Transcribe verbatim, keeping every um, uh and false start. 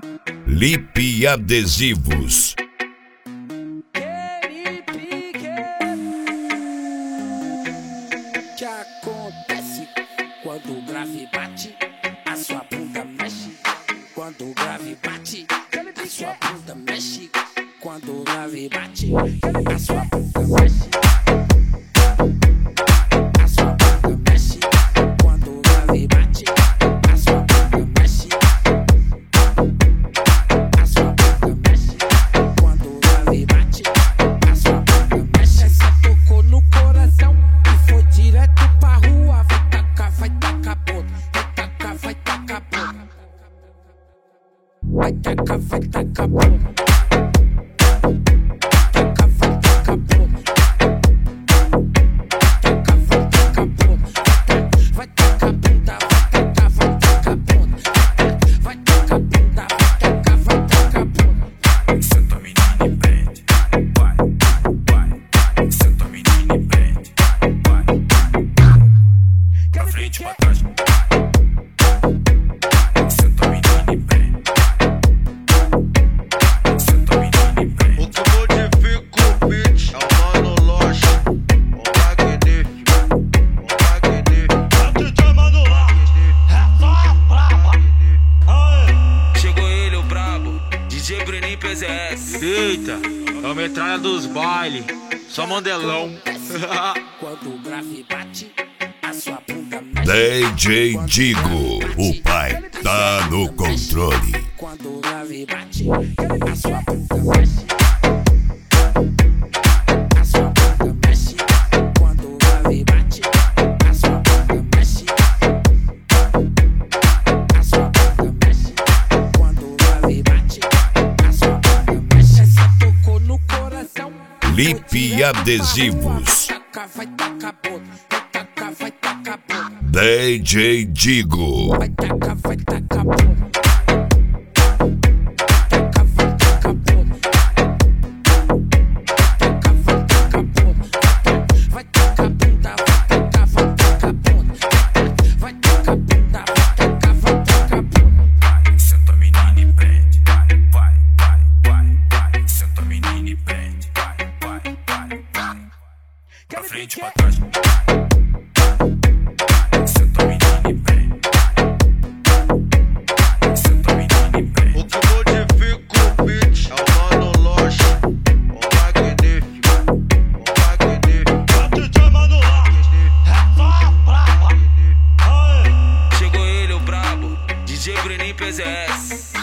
Lip Adesivos. Que acontece quando o grave bate, a sua bunda mexe. Quando o grave bate, a sua bunda mexe. Quando o grave bate, a sua bunda mexe. A sua bunda mexe. Quando o grave bate, a sua bunda mexe. A sua bunda mexe. Quando o grave bate, a sua bunda mexe. Essa tocou no coração e foi direto pra rua. Vai tacar, vai tacar ponto. Vai tacar, vai tacar ponto. Vai tacar, vai tacar ponto. Eita, é a metralha dos bailes, só mandelão. Quando o grave bate, a sua bunda mexe. D J Digo, o pai tá no controle. Quando o grave bate, a sua bunda mexe. A sua bunda mexe. Quando o grave bate, a sua bunda mexe. A sua bunda mexe. Quando o grave bate, a sua bunda mexe. Essa tocou no coração. Lip Adesivos. Vai tacar ponto, vai tacar, vai tacar ponto. D J Digo. Vai tacar, vai tacar ponto. Tacar, vai tacar ponto. Tacar, vai tacar ponto. Vai tacar bunda, vai tacar, vai tacar ponto. Vai tacar bunda, vai tacar, vai tacar ponto. Senta menina e prende, vai, vai, vai, vai, vai. Senta menina e prende, vai, vai, vai, vai. Pra frente, pra trás. Senta menina e prende. Senta menina e prende. O que modifica o beat é o Mano Loche, o magnífico, o magnífico. É o D J Mano Loche, é só a brava. Chegou ele, o brabo, D J Bruninho P Z S.